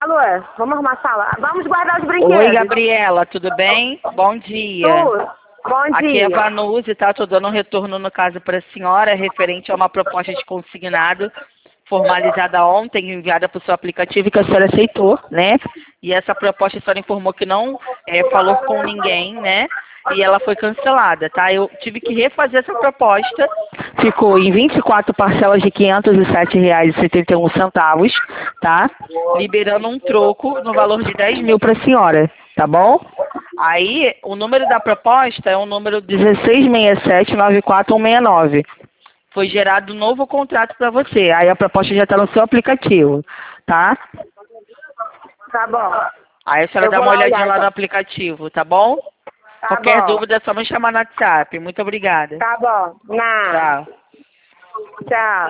Alô, vamos arrumar a sala. Vamos guardar os brinquedos. Oi, Gabriela, tudo bem? Bom dia. Bom dia. Aqui é Vanuzi, tá? Tô dando um retorno no caso para a senhora, referente a uma proposta de consignado formalizada ontem, enviada para o seu aplicativo e que a senhora aceitou, né? E essa proposta a senhora informou que não falou com ninguém, né? E ela foi cancelada, tá? Eu tive que refazer essa proposta, ficou em 24 parcelas de R$ 507,71, tá? Liberando um troco no valor de 10 mil para a senhora, tá bom? Aí, o número da proposta é o número 1667-94169. Foi gerado um novo contrato para você. Aí a proposta já está no seu aplicativo, tá? Tá bom. Aí a senhora dá uma olhadinha lá no aplicativo, tá bom? Tá Qualquer bom. dúvida é só me chamar no WhatsApp. Muito obrigada. Tá bom. Não. Tchau. Tchau.